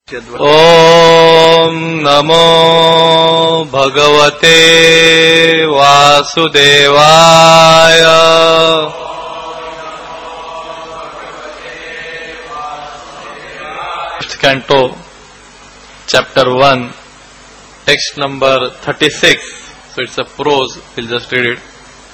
ॐ नमो भगवते वासुदेवाय। Canto, chapter 1, text number 36. So it's a prose, we'll just read it.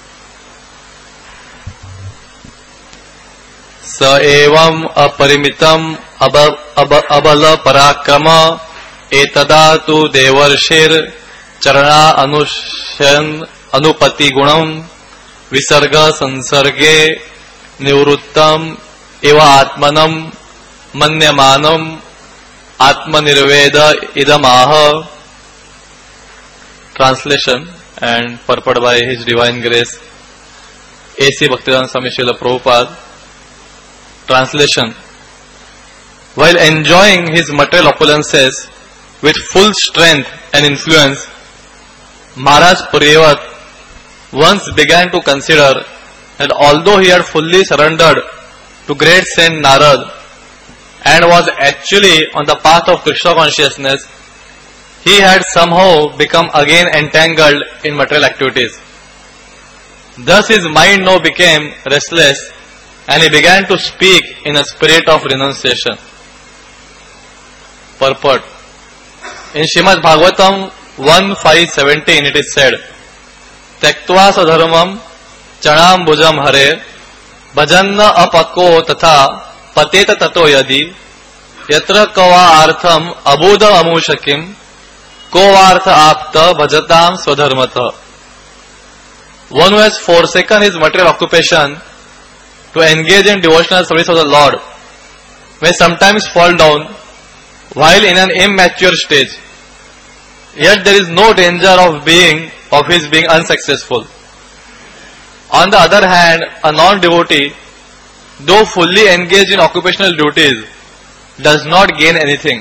स एवं अपरिमितम अबल पराक्रम एतदा तु देवर्षिर चरणा अनुशयन अनुपति गुणम विसर्ग संसर्गे निवृत्तम एव आत्मनम मन्यमानम आत्मनिर्वेद इदमाह. Translation and purport by His Divine Grace A.C. Bhaktivedanta Swami Srila Prabhupada. Translation. While enjoying his material opulences with full strength and influence, Maharaj Priyavrat once began to consider that although he had fully surrendered to great Saint Narad and was actually on the path of Krishna consciousness, he had somehow become again entangled in material activities. Thus his mind now became restless and he began to speak in a spirit of renunciation. Purport. In Srimad Bhagavatam 1.5.17 it is said, Tyaktva sadharmam chanam bhujam hare bhajanna apako tatha pateta tato yadi yatra kava artham abudha amushakim kovartha apta bhajatam swadharmata. One who has forsaken his material occupation to engage in devotional service of the Lord may sometimes fall down while in an immature stage, yet there is no danger of his being unsuccessful. On the other hand, a non-devotee, though fully engaged in occupational duties, does not gain anything.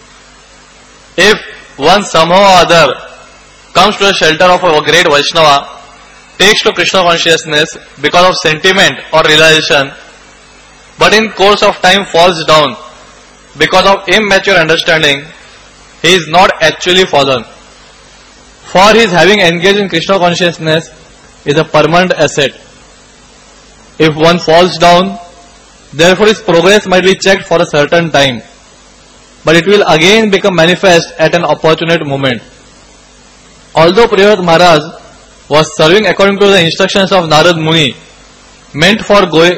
If one somehow or other comes to the shelter of a great Vaishnava, takes to Krishna consciousness because of sentiment or realization, but in course of time falls down because of immature understanding, he is not actually fallen. For his having engaged in Krishna consciousness is a permanent asset. If one falls down, therefore his progress might be checked for a certain time, but it will again become manifest at an opportune moment. Although Priyavrat Maharaj was serving according to the instructions of Narad Muni, meant for going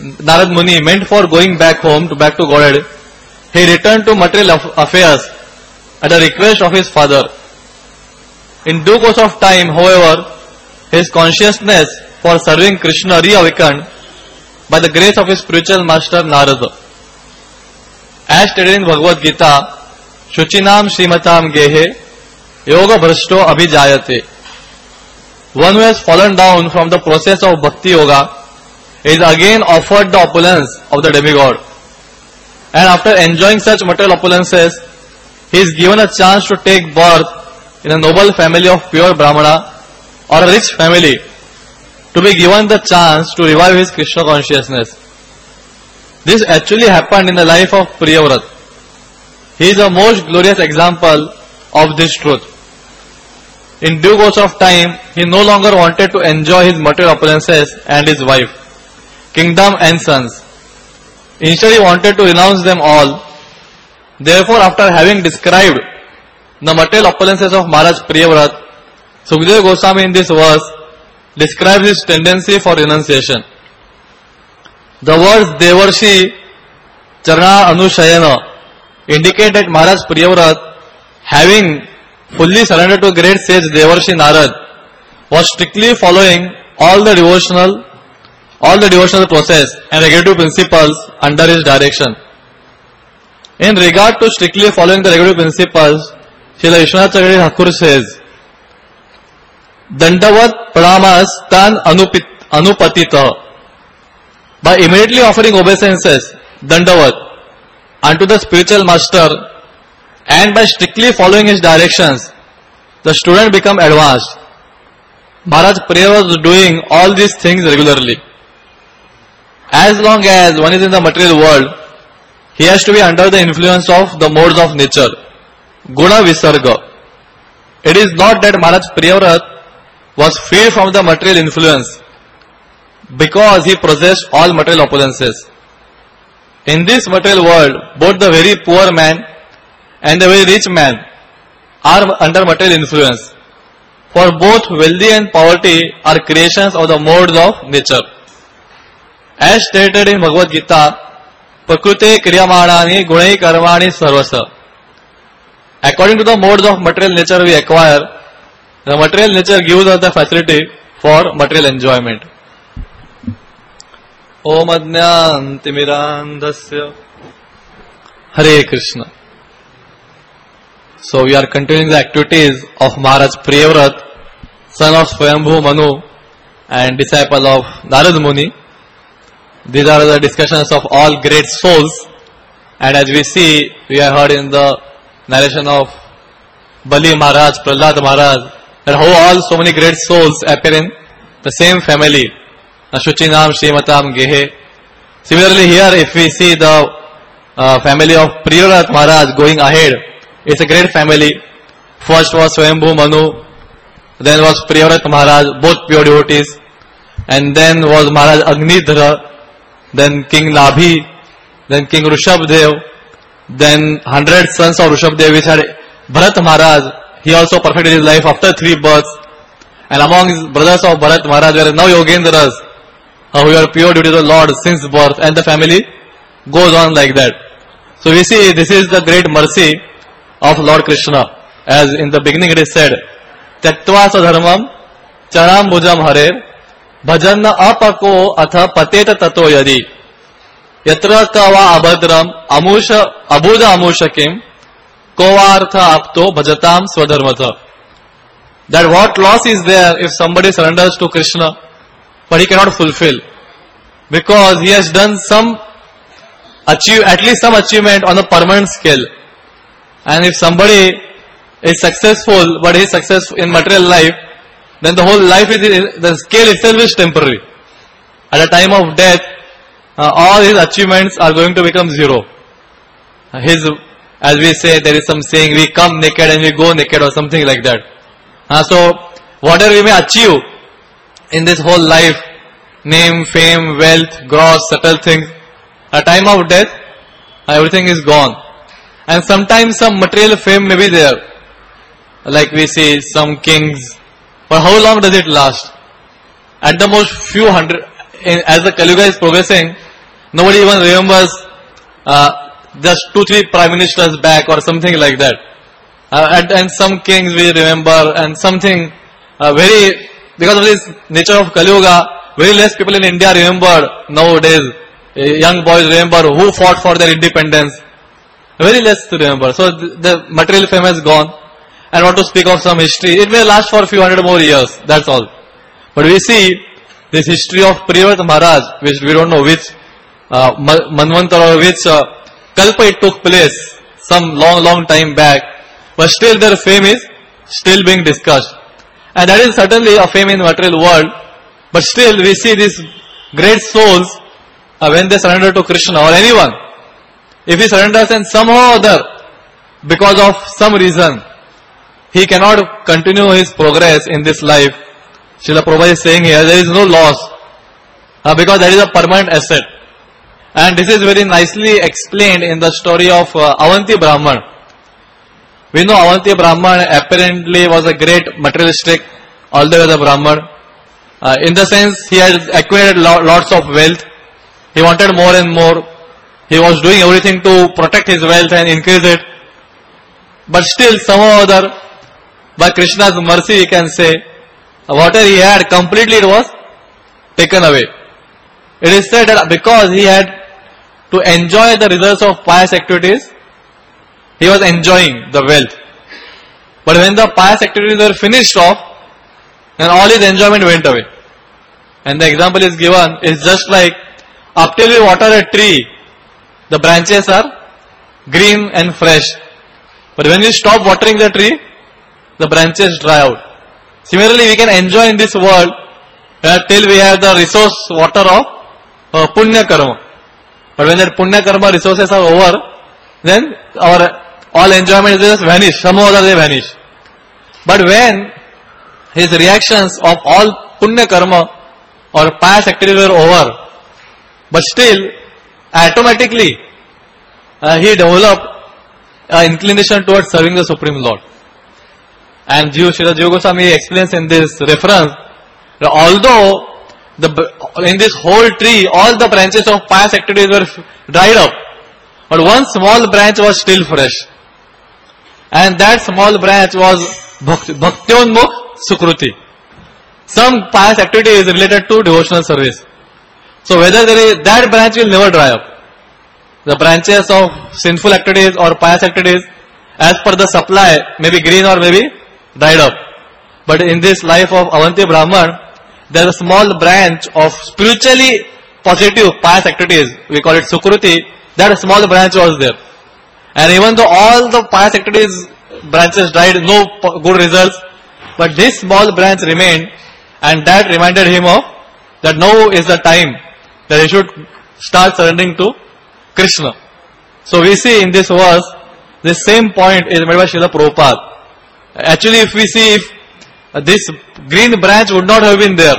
back home, back to Godhead, he returned to material affairs at the request of his father. In due course of time, however, his consciousness for serving Krishna reawakened by the grace of his spiritual master Narada. As stated in Bhagavad Gita, Shuchinam Srimatam Gehe Yoga Bhrashto Abhijayate. One who has fallen down from the process of Bhakti Yoga is again offered the opulence of the demigod. And after enjoying such material opulences, he is given a chance to take birth in a noble family of pure Brahmana or a rich family, to be given the chance to revive his Krishna consciousness. This actually happened in the life of Priyavrat. He is a most glorious example of this truth. In due course of time, he no longer wanted to enjoy his material opulences and his wife, kingdom and sons. Instead, he wanted to renounce them all. Therefore, after having described the material opulences of Maharaj Priyavrat, Sukadeva Goswami in this verse describes his tendency for renunciation. The words Devarshi Charana Anushayana indicate that Maharaj Priyavrat, having fully surrendered to great sage Devarshi Narad, was strictly following all the devotional process and regulative principles under his direction. In regard to strictly following the regulative principles, Srila Vishwanath Chakravarti Thakur says, Dandavat Pranamas Tan Anupatita. By immediately offering obeisances, Dandavat, unto the spiritual master, and by strictly following his directions, the student become advanced. Maharaj Priyavrat was doing all these things regularly. As long as one is in the material world, he has to be under the influence of the modes of nature. Guna Visarga. It is not that Maharaj Priyavrat was free from the material influence because he possessed all material opulences. In this material world, both the very poor man and the very rich man are under material influence. For both wealthy and poverty are creations of the modes of nature. As stated in Bhagavad Gita, Prakrute Kriyamanani Gunai Karmani Sarvasa. According to the modes of material nature we acquire, the material nature gives us the facility for material enjoyment. Om Ajnantimirandhasya Hare Krishna. So we are continuing the activities of Maharaj Priyavrat, son of Swayambhu Manu and disciple of Narad Muni. These are the discussions of all great souls, and as we see, we have heard in the narration of Bali Maharaj, Prahlad Maharaj, that how all so many great souls appear in the same family, Shuchinam Shrimatam Gehe. Similarly here, if we see the family of Priyavrat Maharaj going ahead, it's a great family. First was Swayambhu Manu, then was Priyavrat Maharaj, both pure devotees, and then was Maharaj Agnidhara, then King Nabhi, then King Rishabdev, then 100 sons of Rishabdev, which had Bharat Maharaj. He also perfected his life after 3 births. And among his brothers of Bharat Maharaj, there are now Yogendras, who are pure devotees of the Lord since birth, and the family goes on like that. So we see this is the great mercy of Lord Krishna. As in the beginning it is said, Tyaktva sadharmam charam bhujam harer bhajanna apako atha pateta tato yadi yatra kava abhadram amusha abhuda amushakim kovartha apto bhajatam swadharmata. That what loss is there if somebody surrenders to Krishna but he cannot fulfill, because he has done at least some achievement on a permanent scale. And if somebody is successful but he is successful in material life, then the whole life the scale itself is temporary. At the time of death, all his achievements are going to become zero. As we say, there is some saying, we come naked and we go naked, or something like that. So whatever we may achieve in this whole life, name, fame, wealth, gross, subtle things, at the time of death, everything is gone. And sometimes some material fame may be there, like we see some kings, but how long does it last? At the most few hundred, as the Kali Yuga is progressing, nobody even remembers just 2-3 prime ministers back or something like that. And some kings we remember, and something because of this nature of Kali Yuga, very less people in India remember nowadays. Young boys remember who fought for their independence. Very less to remember. So the material fame has gone. And want to speak of some history. It may last for a few hundred more years. That's all. But we see this history of Priyavrat Maharaj, which we don't know which Manvantar or which Kalpa it took place some long time back. But still their fame is still being discussed. And that is certainly a fame in the material world. But still we see these great souls when they surrender to Krishna or anyone. If he surrenders and somehow or other, because of some reason, he cannot continue his progress in this life, Srila Prabhupada is saying here, there is no loss, because that is a permanent asset. And this is very nicely explained in the story of Avanti Brahman. We know Avanti Brahman apparently was a great materialistic, although as a Brahman. In the sense, he had acquired lots of wealth. He wanted more and more. He was doing everything to protect his wealth and increase it. But still, somehow or other, by Krishna's mercy, we can say, whatever he had, completely it was taken away. It is said that because he had to enjoy the results of pious activities, he was enjoying the wealth. But when the pious activities were finished off, then all his enjoyment went away. And the example is given, is just like, up till we water a tree, the branches are green and fresh. But when we stop watering the tree, the branches dry out. Similarly, we can enjoy in this world till we have the resource water of punya karma. But when that punya karma resources are over, then our all enjoyment just vanish. Somehow or other they vanish. But when his reactions of all punya karma or past activities were over, but still automatically he developed an inclination towards serving the Supreme Lord. And Srila Jiva Goswami explains in this reference that although in this whole tree all the branches of past activities were dried up, but one small branch was still fresh. And that small branch was Bhaktyonmukh Sukruti. Some past activity is related to devotional service. So whether that branch will never dry up. The branches of sinful activities or pious activities, as per the supply, may be green or maybe dried up. But in this life of Avanti Brahman, there is a small branch of spiritually positive pious activities. We call it Sukruti. That small branch was there. And even though all the pious activities branches dried, no good results, but this small branch remained, and that reminded him of that now is the time that he should start surrendering to Krishna. So we see in this verse, this same point is made by Srila Prabhupada. Actually, if we see, if this green branch would not have been there,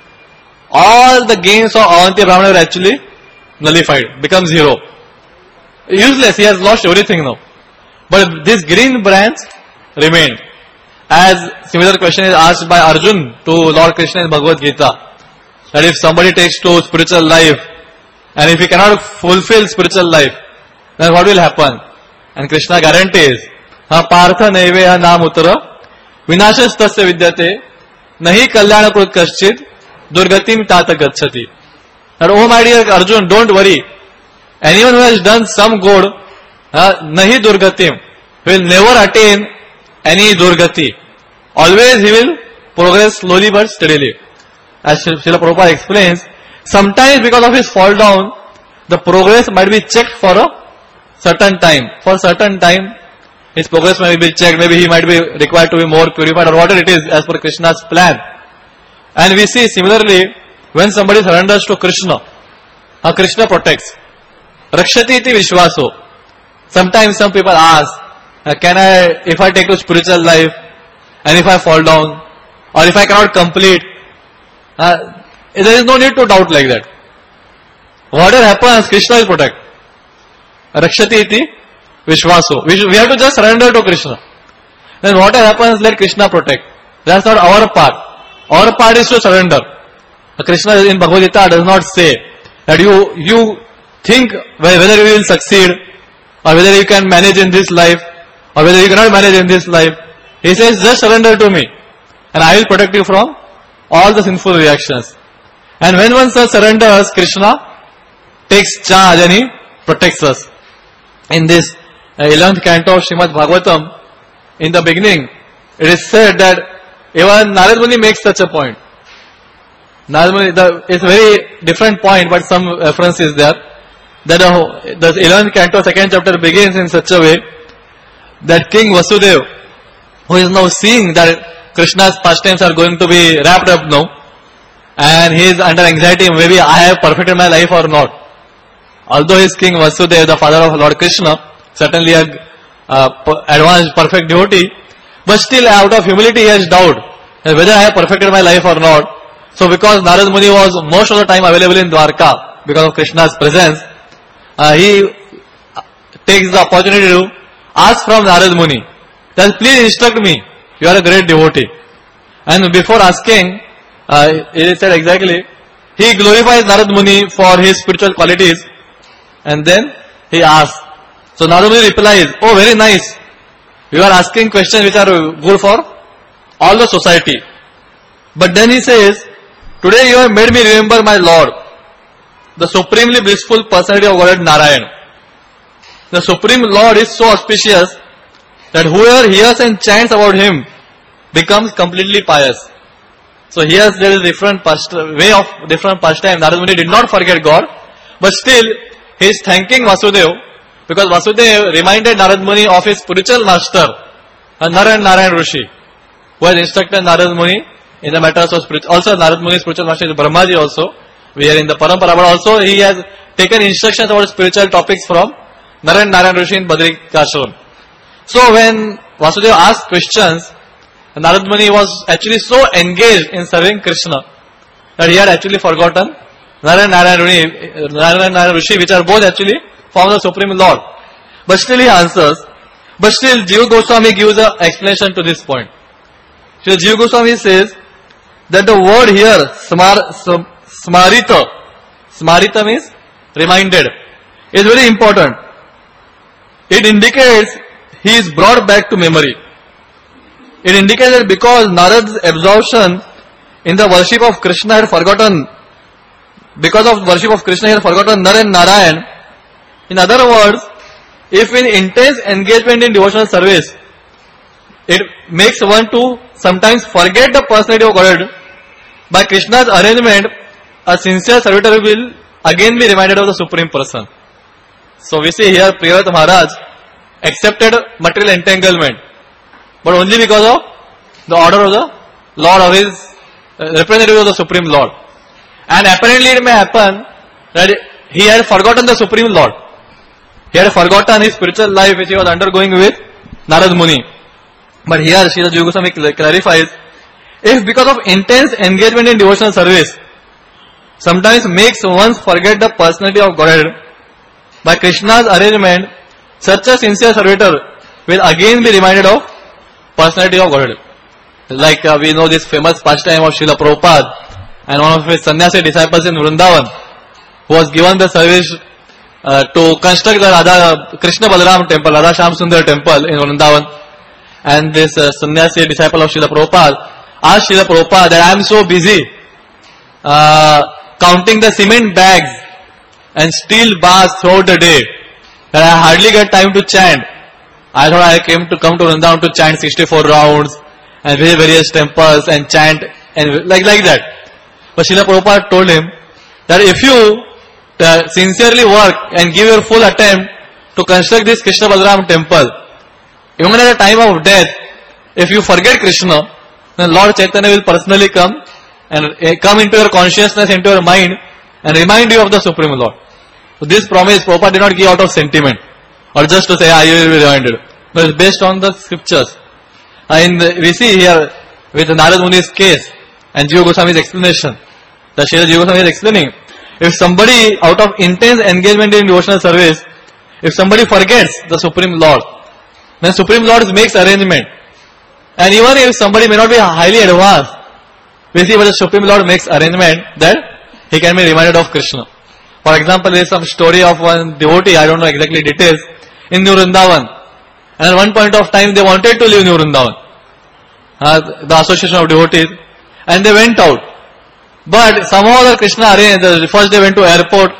all the gains of Avanti Brahmana were actually nullified, become zero. Useless, he has lost everything now. But this green branch remained. As similar question is asked by Arjun to Lord Krishna in Bhagavad Gita, that if somebody takes to spiritual life, and if he cannot fulfill spiritual life, then what will happen? And Krishna guarantees, Partha Naiveha Nam Uttara, Vinashas Tasya Vidyate, Nahi Kalyana Krut Kaschit, Durgatim Tata Gacchati. That, oh my dear Arjun, don't worry. Anyone who has done some good, Nahi Durgatim, will never attain any Durgati. Always he will progress slowly but steadily. As Srila Prabhupada explains, sometimes because of his fall down, the progress might be checked for a certain time. For a certain time, his progress might be checked. Maybe he might be required to be more purified or whatever it is as per Krishna's plan. And we see similarly, when somebody surrenders to Krishna, Krishna protects. Rakshati iti Vishwaso. Sometimes some people ask, if I take to spiritual life, and if I fall down, or if I cannot complete, there is no need to doubt like that. Whatever happens, Krishna will protect. Rakshati iti Vishwaso. We have to just surrender to Krishna. Then whatever happens, let Krishna protect. That's not our part. Our part is to surrender. Krishna in Bhagavad Gita does not say that you think whether you will succeed, or whether you can manage in this life, or whether you cannot manage in this life. He says, just surrender to me, and I will protect you from all the sinful reactions. And when one surrenders, Krishna takes charge and he protects us. In this 11th canto of Srimad Bhagavatam, in the beginning, it is said that even Narad Muni makes such a point. Narad Muni, it's a very different point, but some reference is there. That the 11th canto, 2nd chapter begins in such a way that King Vasudeva, who is now seeing that Krishna's pastimes are going to be wrapped up now, and he is under anxiety, maybe I have perfected my life or not. Although he is King Vasudeva, the father of Lord Krishna, certainly an advanced perfect devotee, but still out of humility he has doubt whether I have perfected my life or not. So because Narad Muni was most of the time available in Dwarka because of Krishna's presence, he takes the opportunity to ask from Narad Muni that please instruct me, you are a great devotee. And before asking, it is said exactly, he glorifies Narad Muni for his spiritual qualities, and then he asks. So Narad Muni replies, oh very nice, you are asking questions which are good for all the society. But then he says, today you have made me remember my Lord, the supremely blissful personality of Godhead Narayan. The Supreme Lord is so auspicious that whoever hears and chants about Him becomes completely pious. So here there is different way of different pastime. Narad Muni did not forget God, but still he is thanking Vasudeva, because Vasudeva reminded Narad Muni of his spiritual master, Narayan Rishi, who has instructed Narad Muni in the matters of spiritual. Also Narad Muni's spiritual master is Brahmaji also. We are in the Parampara, but also he has taken instructions about spiritual topics from Narayan Rishi in Badrikashram. So when Vasudeva asked questions, Narad Muni was actually so engaged in serving Krishna that he had actually forgotten Narayan Rishi, which are both actually forms of Supreme Lord. But still he answers. But still Jiva Goswami gives an explanation to this point. So Jiva Goswami says that the word here, smarita means reminded, is very important. It indicates he is brought back to memory. It indicates that because Narad's absorption in the worship of Krishna had forgotten, because of worship of Krishna he had forgotten Nar and Narayan. In other words, if in intense engagement in devotional service, it makes one to sometimes forget the personality of Godhead, by Krishna's arrangement, a sincere servitor will again be reminded of the Supreme Person. So we see here Priyavrata Maharaj accepted material entanglement, but only because of the order of the Lord, of his representative of the Supreme Lord. And apparently it may happen that he had forgotten the Supreme Lord. He had forgotten his spiritual life which he was undergoing with Narad Muni. But here Srila Jiva Goswami clarifies, if because of intense engagement in devotional service sometimes makes one forget the personality of Godhead, by Krishna's arrangement, such a sincere servitor will again be reminded of personality of Godhead. Like we know this famous pastime of Srila Prabhupada and one of his sannyasi disciples in Vrindavan, who was given the service to construct the Radha Krishna Balaram temple, Radha Shyam Sundar temple in Vrindavan. And this sannyasi disciple of Srila Prabhupada asked Srila Prabhupada that I am so busy counting the cement bags and steel bars throughout the day that I hardly get time to chant. I thought I come to Vrindavan to chant 64 rounds and visit various temples and chant and like that. But Srila Prabhupada told him that if you sincerely work and give your full attempt to construct this Krishna Balaram temple, even at the time of death, if you forget Krishna, then Lord Chaitanya will personally come and come into your consciousness, into your mind and remind you of the Supreme Lord. So this promise Prabhupada did not give out of sentiment or just to say, you will be reminded. But it's based on the scriptures. We see here with Narad Muni's case and Jiva Goswami's explanation, that Srila Jiva Goswami is explaining, if somebody out of intense engagement in devotional service, if somebody forgets the Supreme Lord, then Supreme Lord makes arrangement. And even if somebody may not be highly advanced, we see but the Supreme Lord makes arrangement that he can be reminded of Krishna. For example, there is some story of one devotee, I don't know exactly details, in New Vrindavan. And at one point of time they wanted to leave New Vrindavan, the association of devotees, and they went out. But somehow the Krishna arranged, first they went to airport,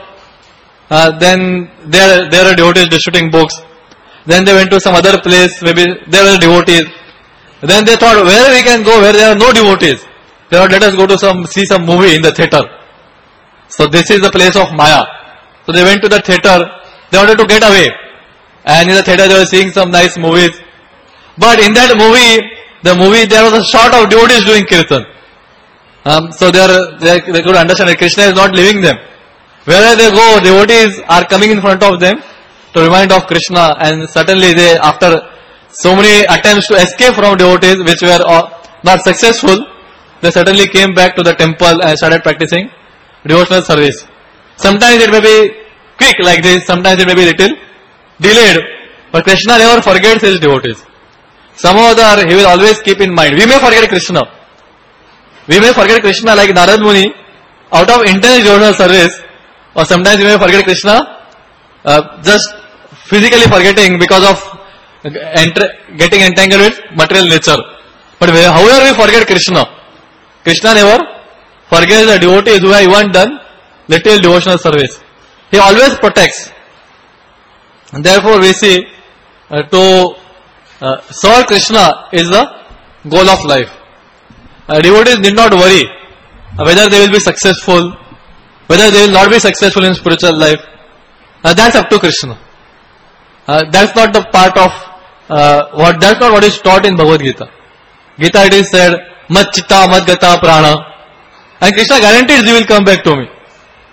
then there are devotees distributing books, then they went to some other place, maybe there were devotees. Then they thought, where we can go where there are no devotees? They thought, let us go to see some movie in the theatre. So this is the place of Maya. So they went to the theatre, they wanted to get away. And in the theatre they were seeing some nice movies. But in that movie, there was a shot of devotees doing kirtan. So they could understand that Krishna is not leaving them. Wherever they go, devotees are coming in front of them to remind of Krishna, and certainly they, after so many attempts to escape from devotees which were not successful, they certainly came back to the temple and started practicing devotional service. Sometimes it may be quick like this, sometimes it may be little delayed, but Krishna never forgets his devotees. Somehow or other he will always keep in mind. We may forget Krishna. We may forget Krishna like Narad Muni out of intense devotional service, or sometimes we may forget Krishna just physically forgetting because of getting entangled with material nature. But however we forget Krishna, Krishna never forgets the devotees who have even done little devotional service. He always protects. And therefore we see to serve Krishna is the goal of life. Devotees need not worry whether they will be successful, whether they will not be successful in spiritual life. That's up to Krishna. That's not the part of that's not what is taught in Bhagavad Gita. Gita it is said, Mat chitta mat gata prana. And Krishna guarantees you will come back to me.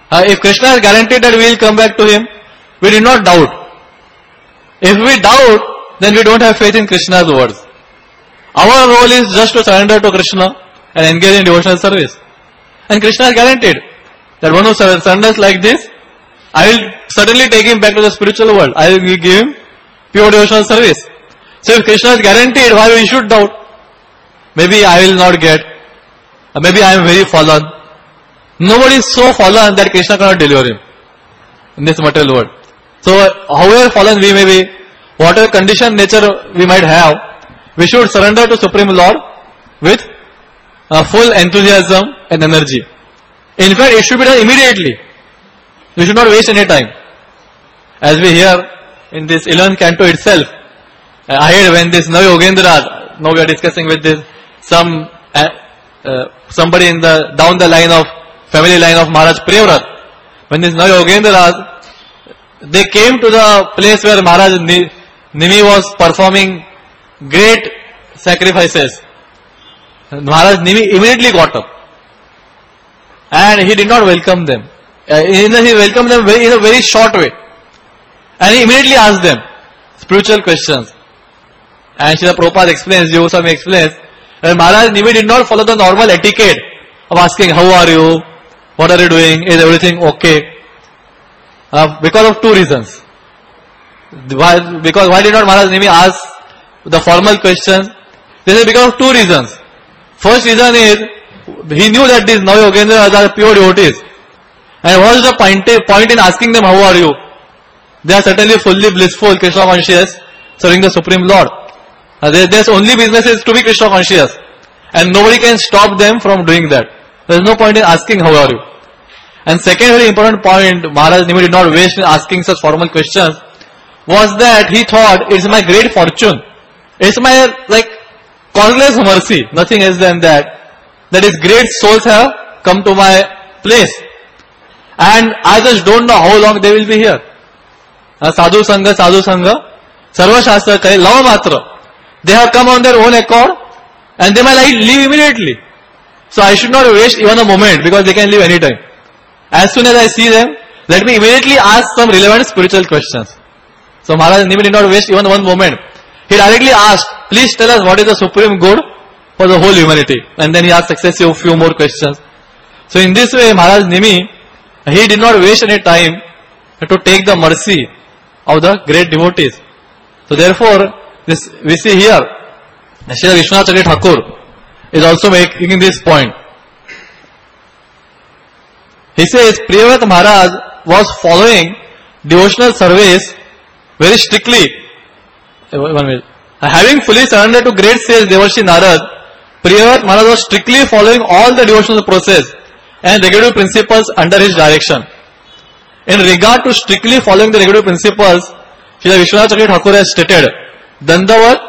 If Krishna is guaranteed that we will come back to him, we did not doubt. If we doubt, then we don't have faith in Krishna's words. Our role is just to surrender to Krishna and engage in devotional service. And Krishna is guaranteed that one who surrenders like this, I will certainly take him back to the spiritual world. I will give him pure devotional service. So if Krishna is guaranteed, why we should doubt? Maybe I will not get, or maybe I am very fallen. Nobody is so fallen that Krishna cannot deliver him in this material world. So however fallen we may be, whatever condition nature we might have, we should surrender to Supreme Lord with full enthusiasm and energy. In fact, it should be done immediately. We should not waste any time. As we hear in this 11th canto itself, ahead when this Navi Yogendra, now we are discussing with this, somebody in the, down the line of, family line of Maharaj Priyavrat, when this Navi Yogendra, they came to the place where Maharaj Nimi was performing great sacrifices. Maharaj Nimi immediately got up. And he did not welcome them. He welcomed them in a very short way. And he immediately asked them spiritual questions. And Srila Prabhupada explains, Yoga Swami explains, that Maharaj Nimi did not follow the normal etiquette of asking, how are you? What are you doing? Is everything okay? Because of two reasons. Why did not Maharaj Nimi ask the formal questions? This is because of two reasons. First reason is, he knew that these Navi Yogendras are pure devotees. And what is the point in asking them, how are you? They are certainly fully blissful, Krishna conscious, serving the Supreme Lord. Their only business is to be Krishna conscious. And nobody can stop them from doing that. There is no point in asking, how are you? And second very important point, Maharaj Nimi did not waste in asking such formal questions, was that he thought, it's my great fortune. It's my, causeless mercy, nothing else than that. That is, great souls have come to my place. And I just don't know how long they will be here. Sadhu Sangha, Sarva Shastra, Lava Matra. They have come on their own accord and they might leave immediately. So I should not waste even a moment because they can leave anytime. As soon as I see them, let me immediately ask some relevant spiritual questions. So Maharaj Nimi did not waste even one moment. He directly asked, please tell us what is the supreme good for the whole humanity. And then he asked successive few more questions. So in this way, Maharaj Nimi, he did not waste any time to take the mercy of the great devotees. So therefore, this we see here, Srila Vishwanath Thakur is also making this point. He says, Priyavrat Maharaj was following devotional service very strictly. Having fully surrendered to great sage Devarshi Narad, Priyavrat Maharaj was strictly following all the devotional process and regulative principles under his direction. In regard to strictly following the regulative principles, Srila Vishwanath Thakur has stated, Dandavat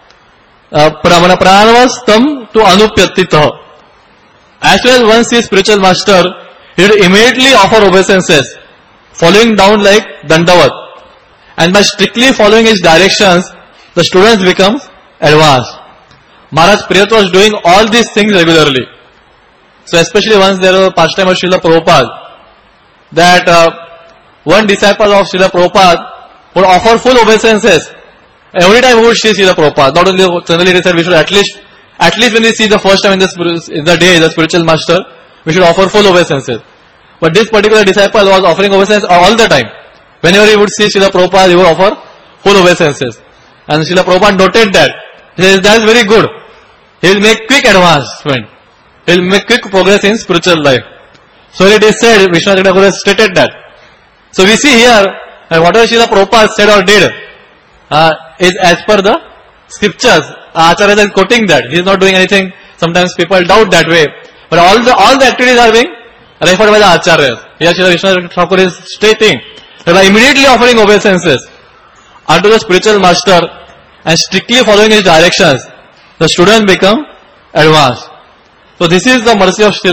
Pranavastam to Anupyattitah. As soon as one sees spiritual master, he will immediately offer obeisances, following down like Dandavat. And by strictly following his directions, the students become advanced. Maharaj Priyat was doing all these things regularly. So especially once there was a pastime of Srila Prabhupada, that one disciple of Srila Prabhupada would offer full obeisances. Every time we would see Srila Prabhupada, not only generally they said we should at least when we see the first time in the day, the spiritual master, we should offer full obeisances. But this particular disciple was offering obeisances all the time. Whenever he would see Srila Prabhupada, he would offer full obeisances. And Srila Prabhupada noted that. He says, that is very good. He will make quick advancement. He will make quick progress in spiritual life. So it is said, Vishwanath Thakur has stated that. So we see here, whatever Srila Prabhupada said or did, is as per the scriptures. Acharya is quoting that. He is not doing anything. Sometimes people doubt that way. But all the activities are being referred by the Acharyas. Here Srila Vishwanath Thakur is stating that by immediately offering obeisances unto the spiritual master and strictly following his directions, the student become advanced. So this is the mercy of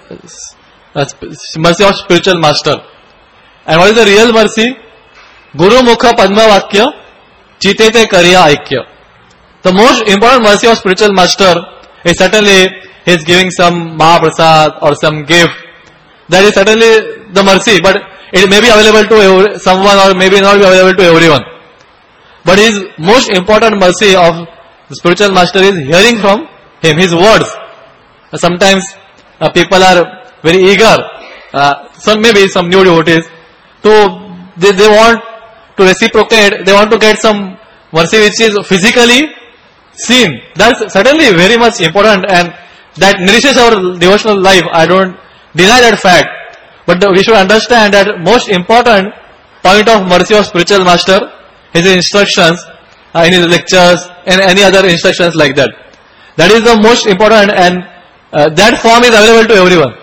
mercy of spiritual master. And what is the real mercy? Guru Mukha Padma Vakya Chitete Karya Aikya. The most important mercy of spiritual master is certainly he is giving some Mahaprasad or some gift. that is certainly the mercy, but it may be available to someone or maybe not be available to everyone. But his most important mercy of the spiritual master is hearing from him, his words. Sometimes people are very eager, maybe some new devotees, they want to reciprocate, they want to get some mercy which is physically seen. That's certainly very much important, and that nourishes our devotional life. I don't deny that fact. But we should understand that most important point of mercy of spiritual master, his instructions, in his lectures, and any other instructions like that. That is the most important, and that form is available to everyone.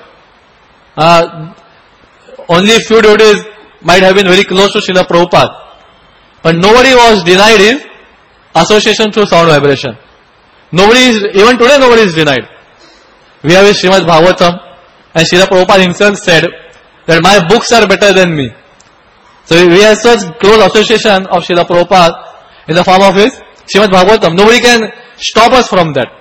Only a few devotees might have been very close to Srila Prabhupada, but nobody was denied his association through sound vibration. Even today nobody is denied. We have a Srimad Bhagavatam, and Srila Prabhupada himself said that my books are better than me. So we have such close association of Srila Prabhupada in the form of his Srimad Bhagavatam. Nobody can stop us from that.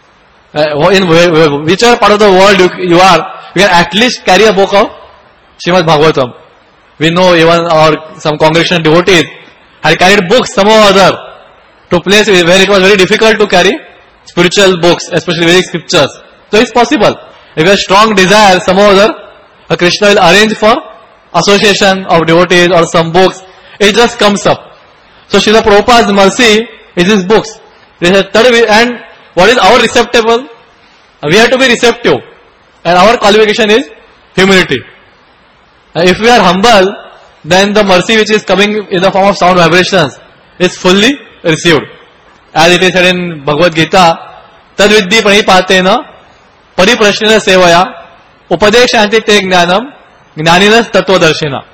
In whichever part of the world you are, you can at least carry a book of Srimad Bhagavatam. We know even our some congregation devotees had carried books somehow or other to places where it was very difficult to carry spiritual books, especially Vedic scriptures. So it's possible. If you have strong desire, somehow or other, Krishna will arrange for association of devotees or some books. It just comes up. So Srila Prabhupada's mercy is his books. And what is our receptacle? We have to be receptive. And our qualification is humility. If we are humble, then the mercy which is coming in the form of sound vibrations is fully received. As it is said in Bhagavad Gita, Tad Viddhi Pranipatena Pariprashnena Sevaya Upadeshanti Te Jnanam Jnaninas Tattvadarshina.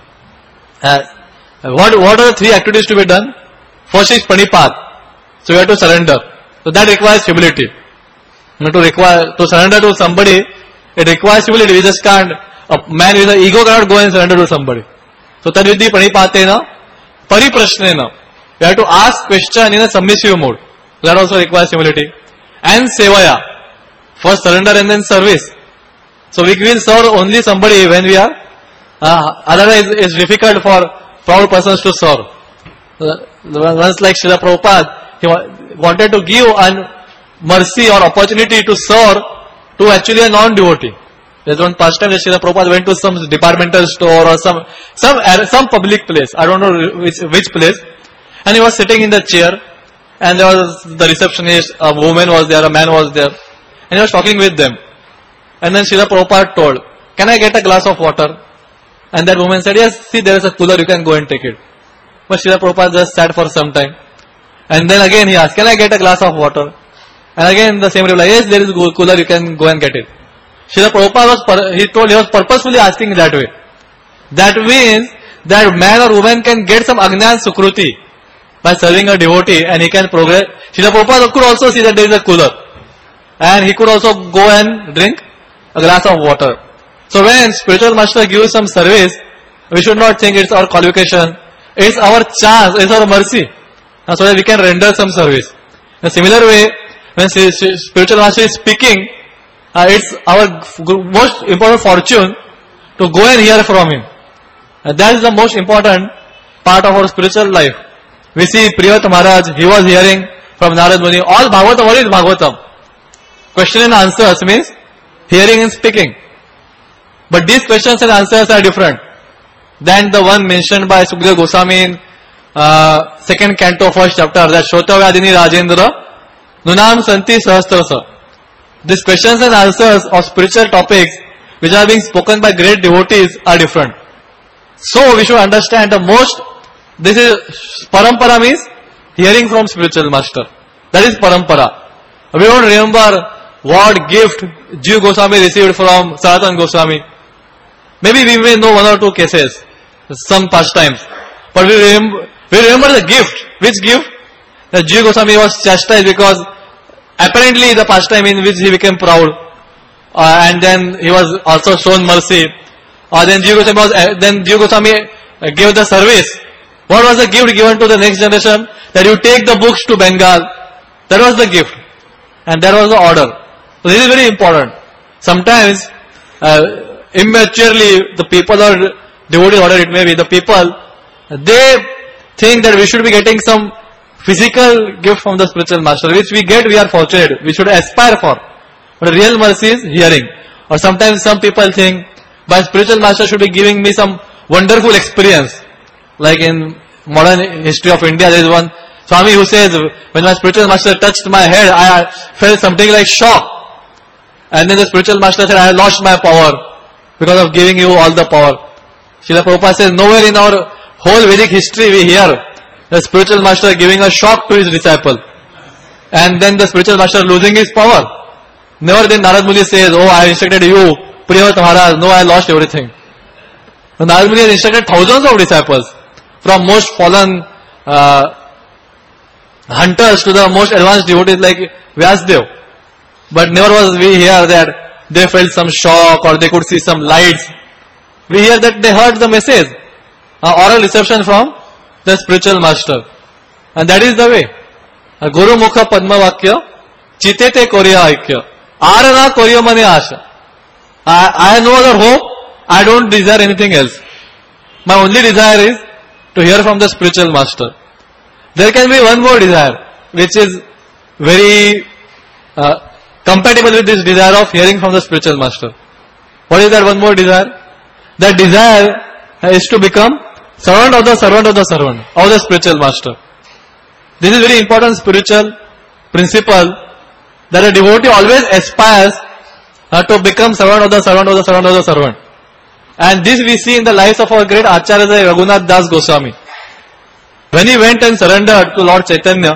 What are the three activities to be done? First is Pranipat. So you have to surrender. So that requires humility. To surrender to somebody, it requires humility. We just can't, a man with an ego cannot go and surrender to somebody. So Tadvidhi Pranipatena Pariprashnena. You have to ask question in a submissive mode. That also requires humility. And Sevaya. First surrender and then service. So we will serve only somebody when we are, otherwise it's difficult for proud persons to serve. Once like Srila Prabhupada, he wanted to give mercy or opportunity to serve to actually a non-devotee. There's one past time that Srila Prabhupada went to some departmental store or some public place. I don't know which place. And he was sitting in the chair, and there was the receptionist, a woman was there, a man was there, and he was talking with them. And then Srila Prabhupada told, can I get a glass of water? And that woman said, yes, see there is a cooler, you can go and take it. But Srila Prabhupada just sat for some time. And then again he asked, can I get a glass of water? And again the same reply, yes, there is a cooler, you can go and get it. Srila Prabhupada he was purposefully asking that way. That means that man or woman can get some Agnan Sukruti by serving a devotee, and he can progress. Srila Prabhupada could also see that there is a cooler, and he could also go and drink a glass of water. So when spiritual master gives some service, we should not think it's our qualification. It's our chance, it's our mercy, so that we can render some service. In a similar way, when spiritual master is speaking, it's our most important fortune to go and hear from him. And that is the most important part of our spiritual life. We see Privat Maharaj, he was hearing from Narad Muni. All Bhagavatam, what is Bhagavatam? Question and answers means hearing and speaking. But these questions and answers are different than the one mentioned by Sukadeva Goswami in second canto, first chapter, that Shrotavyadini Rajendra Nunam Santi Sahasrasa. These questions and answers of spiritual topics which are being spoken by great devotees are different. So we should understand this is parampara, means hearing from spiritual master. That is parampara. We don't remember what gift Jiva Goswami received from Sanatana Goswami. Maybe we may know one or two cases, some pastimes. But we remember the gift. Which gift? That Jiva Goswami was chastised because apparently the pastime in which he became proud. And then he was also shown mercy. Then Jiva Goswami gave the service. What was the gift given to the next generation? That you take the books to Bengal. That was the gift. And that was the order. So this is very important. Sometimes immaturely, the people or devotees, whatever it may be, the people, they think that we should be getting some physical gift from the spiritual master, which we get, we are fortunate, we should aspire for. But real mercy is hearing. Or sometimes some people think, my spiritual master should be giving me some wonderful experience. Like in modern history of India, there is one Swami who says, when my spiritual master touched my head, I felt something like shock. And then the spiritual master said, I have lost my power because of giving you all the power. Srila Prabhupada says, nowhere in our whole Vedic history we hear the spiritual master giving a shock to his disciple. And then the spiritual master losing his power. Never then Narad Muni says, oh, I instructed you, Priyavat Maharaj, no, I lost everything. So Narad Muni has instructed thousands of disciples, from most fallen hunters to the most advanced devotees like Vyasdev. But never was we hear that they felt some shock or they could see some lights. We hear that they heard the message, oral reception from the spiritual master. And that is the way. Guru Mukha Padma Vakya, Chitete Korya Aikya. Arana Korya Mane Asha. I have no other hope. I don't desire anything else. My only desire is to hear from the spiritual master. There can be one more desire, which is very compatible with this desire of hearing from the spiritual master. What is that one more desire? That desire is to become servant of the servant of the servant of the spiritual master. This is very important spiritual principle that a devotee always aspires to become servant of the servant of the servant of the servant. And this we see in the lives of our great Acharya Raghunath Das Goswami. When he went and surrendered to Lord Chaitanya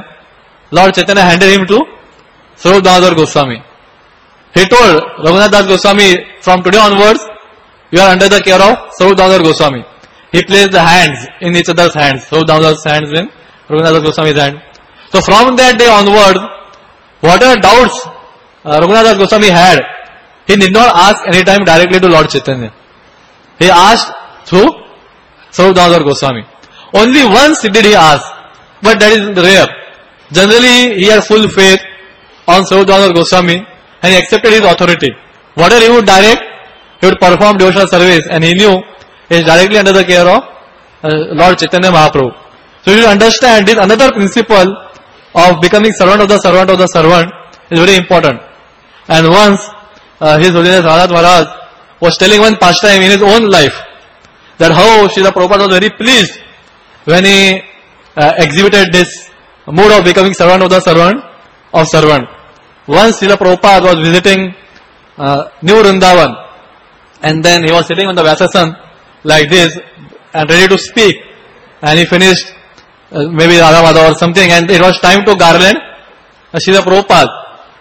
handed him to Swarup Damodar Goswami. He told Raghunath Das Goswami, from today onwards, you are under the care of Swarup Damodar Goswami. He placed the hands in each other's hands. Swarup Damodar's hands in Raghunath Das Goswami's hand. So from that day onwards, whatever doubts Raghunath Das Goswami had, he did not ask any time directly to Lord Chaitanya. He asked through Swarup Damodar Goswami. Only once did he ask, but that is rare. Generally, he had full faith on Swarup Damodar Goswami and he accepted his authority. Whatever he would direct, he would perform devotional service, and he knew he is directly under the care of Lord Chaitanya Mahaprabhu. So you should understand this another principle of becoming servant of the servant of the servant is very important. And once His Holiness Radha Maharaj was telling one pastime in his own life that how Srila Prabhupada was very pleased when he exhibited this mood of becoming servant of the servant of servant. Once Srila Prabhupada was visiting New Vrindavan, and then he was sitting on the Vyasasan like this and ready to speak, and he finished maybe Radha Madhav or something, and it was time to garland Srila Prabhupada.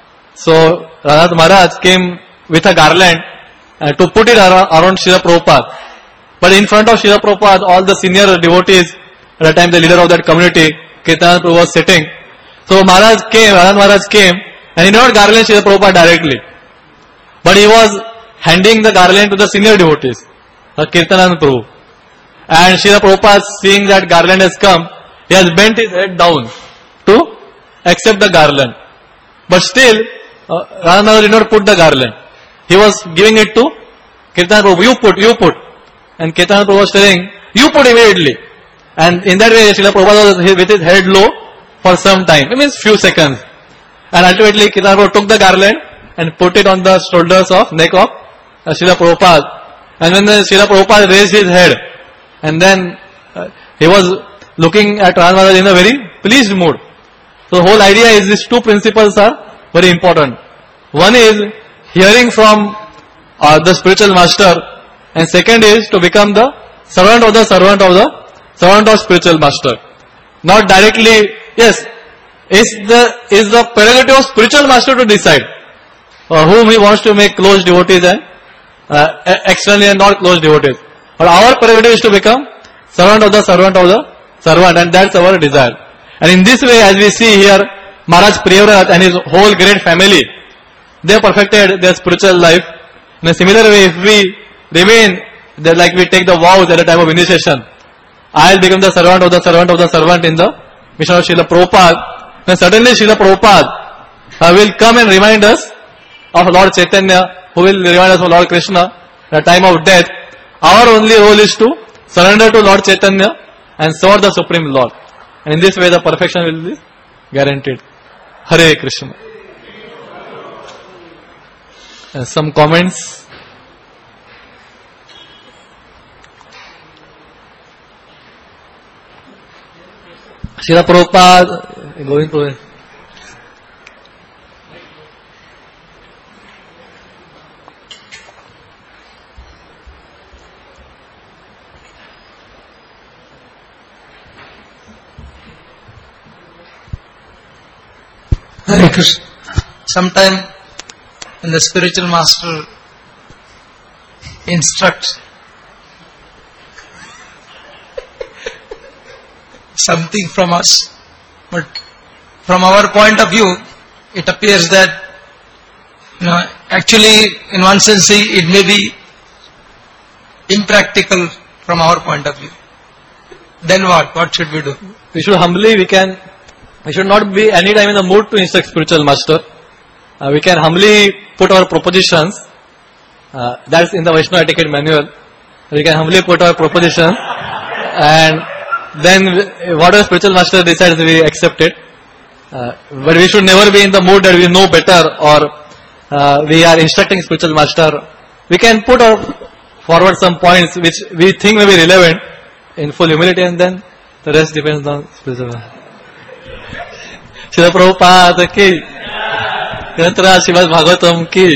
So Radha Maharaj came with a garland to put it around Srila Prabhupada. But in front of Srila Prabhupada, all the senior devotees, at the time the leader of that community, Kirtanand Prabhu, was sitting. So Radha Maharaj came, and he did not garland Srila Prabhupada directly, but he was handing the garland to the senior devotees, Kirtanand Prabhu. And Srila Prabhupada, seeing that garland has come, he has bent his head down to accept the garland. But still, Radha Maharaj did not put the garland. He was giving it to Kirtanand Prabhu, you put. And Kirtanand Prabhu was telling, you put immediately. And in that way, Srila Prabhupada was with his head low for some time. It means few seconds. And ultimately, Kirtanand Prabhu took the garland and put it on the shoulders of, neck of Srila Prabhupada. And when Srila Prabhupada raised his head, and then he was looking at Radha Maharaj in a very pleased mood. So the whole idea is these two principles are very important. One is hearing from the spiritual master, and second is to become the servant of the servant of the servant of spiritual master. Not directly, yes, is the prerogative of spiritual master to decide whom he wants to make close devotees and externally and not close devotees. But our prerogative is to become servant of the servant of the servant, and that's our desire. And in this way, as we see here, Maharaj Priyavrat and his whole great family, they perfected their spiritual life. In a similar way, if we remain, like we take the vows at the time of initiation, I will become the servant of the servant of the servant in the mission of Srila Prabhupada, then suddenly Srila Prabhupada will come and remind us of Lord Chaitanya, who will remind us of Lord Krishna, the time of death, our only role is to surrender to Lord Chaitanya and serve the Supreme Lord. And in this way the perfection will be guaranteed. Hare Krishna. Some comments? Srila Prabhupada, Govind Prabhupada. Hare Krishna. Sometime when the spiritual master instructs something from us, but from our point of view, it appears that actually, in one sense, it may be impractical from our point of view. Then what? What should we do? We should we should not be any time in the mood to instruct spiritual master. We can humbly put our propositions. That's in the Vaishnava etiquette manual. We can humbly put our proposition, and then whatever spiritual master decides, we accept it. But we should never be in the mood that we know better or we are instructing spiritual master. We can put forward some points which we think may be relevant in full humility, and then the rest depends on spiritual master. Srila Prabhupada ki, Granthara Srimad Bhagavatam ki.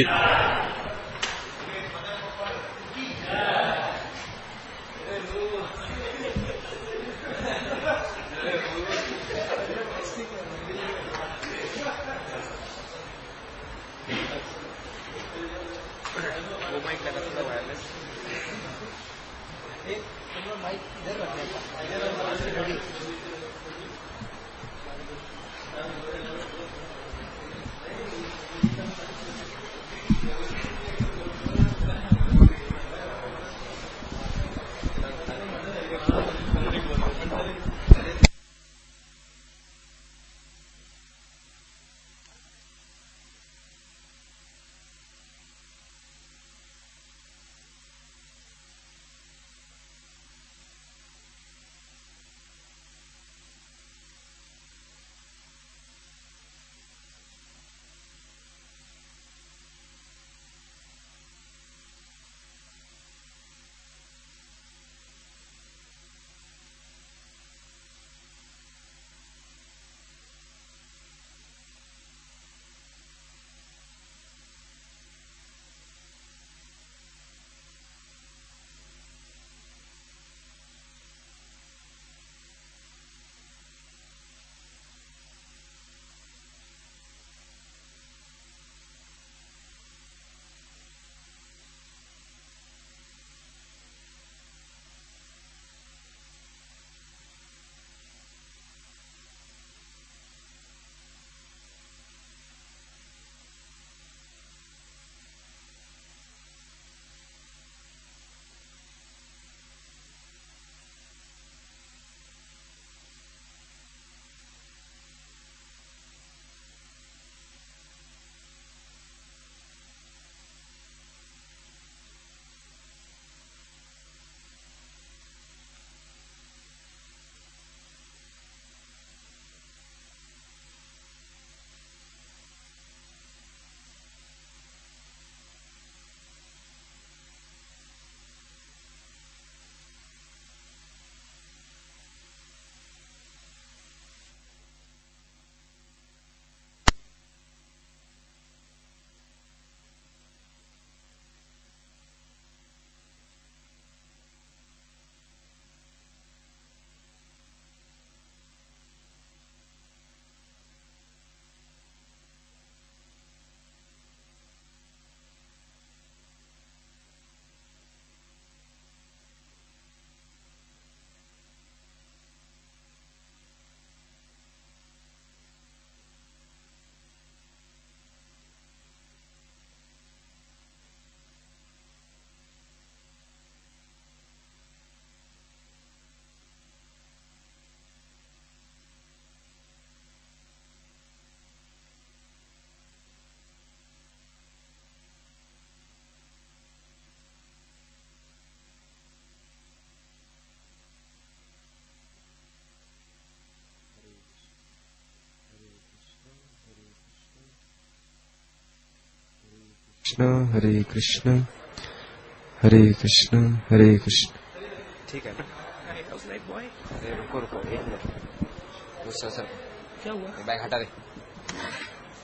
हरे कृष्ण हरे कृष्ण हरे कृष्ण। ठीक है रुको रुको एक minute, sir क्या हुआ, bag हटा दे।